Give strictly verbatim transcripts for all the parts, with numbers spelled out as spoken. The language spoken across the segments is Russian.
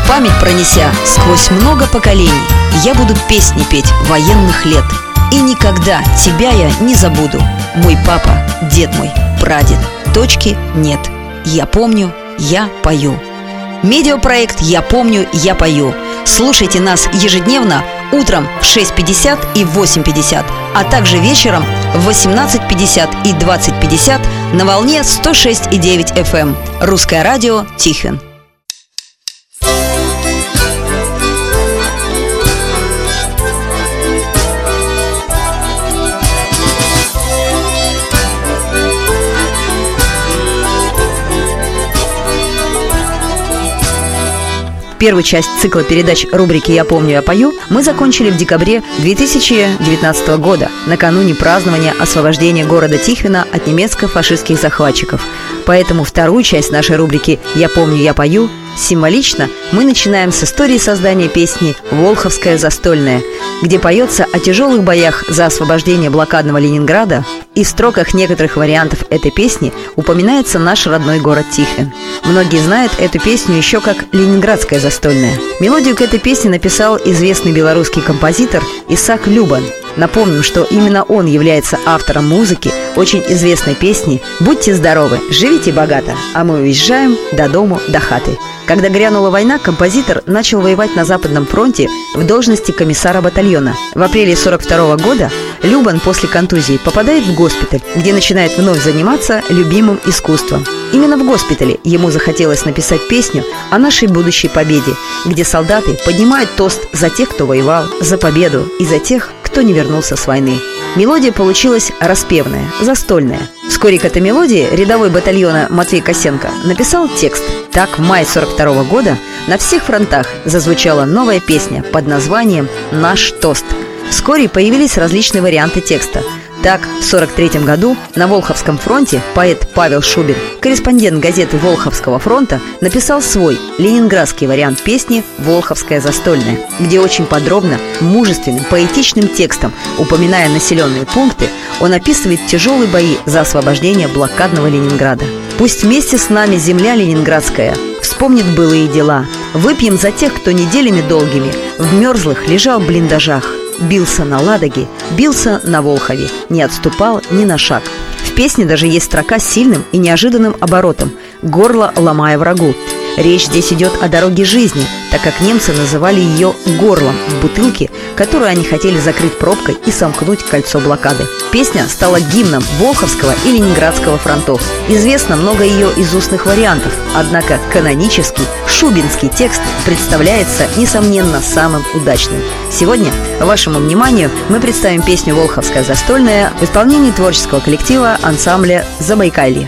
память пронеся сквозь много поколений, я буду песни петь военных лет. И никогда тебя я не забуду. Мой папа, дед мой, прадед. Точки нет. Я помню, я пою. Медиапроект «Я помню, я пою». Слушайте нас ежедневно утром в шесть пятьдесят и в восемь пятьдесят, а также вечером в восемнадцать пятьдесят и двадцать пятьдесят на волне сто шесть и девять эф эм. Русское радио Тихвин. Первую часть цикла передач рубрики «Я помню, я пою» мы закончили в декабре две тысячи девятнадцатого года, накануне празднования освобождения города Тихвина от немецко-фашистских захватчиков. Поэтому вторую часть нашей рубрики «Я помню, я пою» символично мы начинаем с истории создания песни «Волховская застольная», где поется о тяжелых боях за освобождение блокадного Ленинграда, и в строках некоторых вариантов этой песни упоминается наш родной город Тихвин. Многие знают эту песню еще как «Ленинградская застольная». Мелодию к этой песне написал известный белорусский композитор Исаак Любан. Напомним, что именно он является автором музыки очень известной песни «Будьте здоровы, живите богато, а мы уезжаем до дому, до хаты». Когда грянула война, композитор начал воевать на Западном фронте в должности комиссара батальона. В апреле сорок второго года Любан после контузии попадает в госпиталь, где начинает вновь заниматься любимым искусством. Именно в госпитале ему захотелось написать песню о нашей будущей победе, где солдаты поднимают тост за тех, кто воевал, за победу и за тех, кто не вернулся с войны. Мелодия получилась распевная, застольная. Вскоре к этой мелодии рядовой батальона Матвей Косенко написал текст. Так в мае сорок второго года на всех фронтах зазвучала новая песня под названием «Наш тост». Вскоре появились различные варианты текста. Так, в сорок третьем году на Волховском фронте поэт Павел Шубин, корреспондент газеты «Волховского фронта», написал свой ленинградский вариант песни «Волховская застольная», где очень подробно, мужественным, поэтичным текстом, упоминая населенные пункты, он описывает тяжелые бои за освобождение блокадного Ленинграда. «Пусть вместе с нами земля ленинградская вспомнит былые дела. Выпьем за тех, кто неделями долгими в мерзлых лежал в блиндажах. Бился на Ладоге, бился на Волхове, не отступал ни на шаг». В песне даже есть строка с сильным и неожиданным оборотом «Горло ломая врагу». Речь здесь идет о дороге жизни, так как немцы называли ее горлом в бутылке, которую они хотели закрыть пробкой и сомкнуть кольцо блокады. Песня стала гимном Волховского и Ленинградского фронтов. Известно много ее из устных вариантов, однако канонический шубинский текст представляется, несомненно, самым удачным. Сегодня вашему вниманию мы представим песню «Волховская застольная» в исполнении творческого коллектива ансамбля «Забайкалье».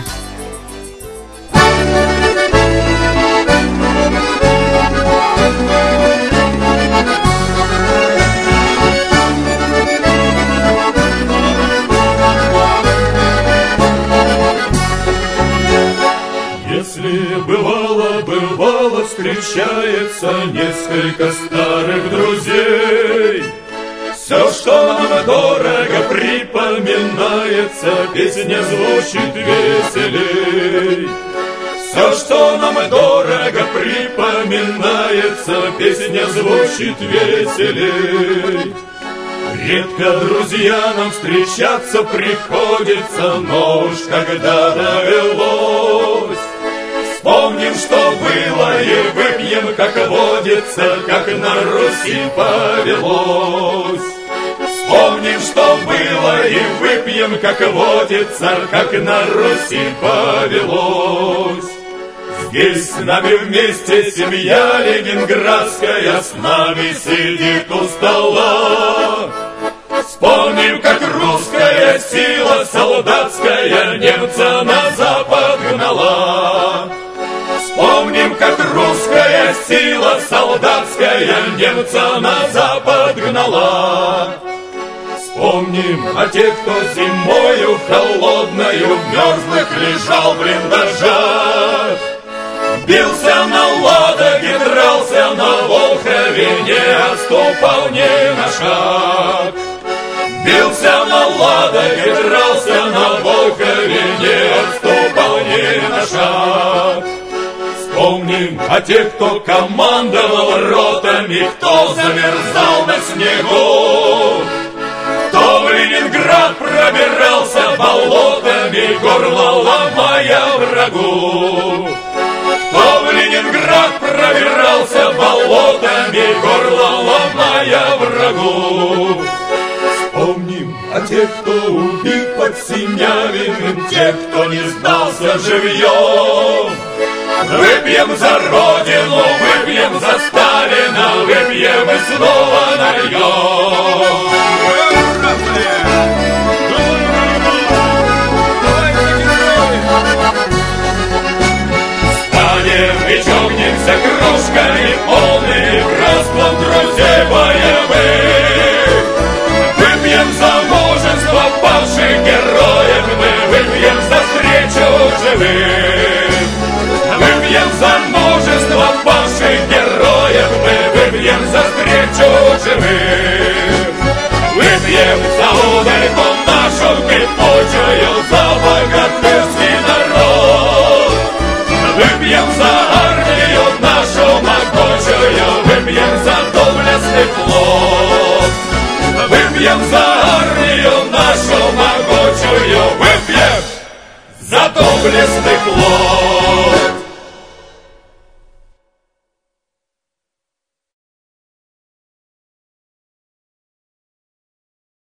Бывало, бывало, встречается несколько старых друзей. Все, что нам дорого, припоминается, песня звучит веселей. Все, что нам дорого, припоминается, песня звучит веселей. Редко, друзья, нам встречаться приходится, но уж когда довелось, вспомним, что было, и выпьем, как водится, как на Руси повелось. Вспомним, что было, и выпьем, как водится, как на Руси повелось. Здесь с нами вместе семья ленинградская, с нами сидит у стола. Вспомним, как русская сила солдатская немца на запад гнала. Вспомним, как русская сила солдатская немца на запад гнала. Вспомним о тех, кто зимою холодною в мерзлых лежал в блиндажах. Бился на Ладоге, дрался на Волхове, не отступал ни на шаг. Бился на Ладоге, дрался на Волхове, не отступал ни на шаг. Вспомним Вспомним о тех, кто командовал ротами, кто замерзал на снегу, кто в Ленинград пробирался болотами, горло ломая врагу. Кто в Ленинград пробирался болотами, горло ломая врагу. Вспомним о тех, кто убит под Синявиным, тех, кто не сдался живьем. Выпьем за Родину, выпьем за Сталина, выпьем и снова нальем. Станем и чокнемся кружками полными братством друзей боевых. Выпьем за мужество павших героев, мы выпьем за встречу живых. Выпьем за мужество павших героев, мы выпьем за встречу живых. Выпьем за удальку нашу кипучую, за богатырский народ. Выпьем за армию нашу могучую, выпьем за доблестный флот. Выпьем за армию нашу могучую, выпьем за доблестный флот.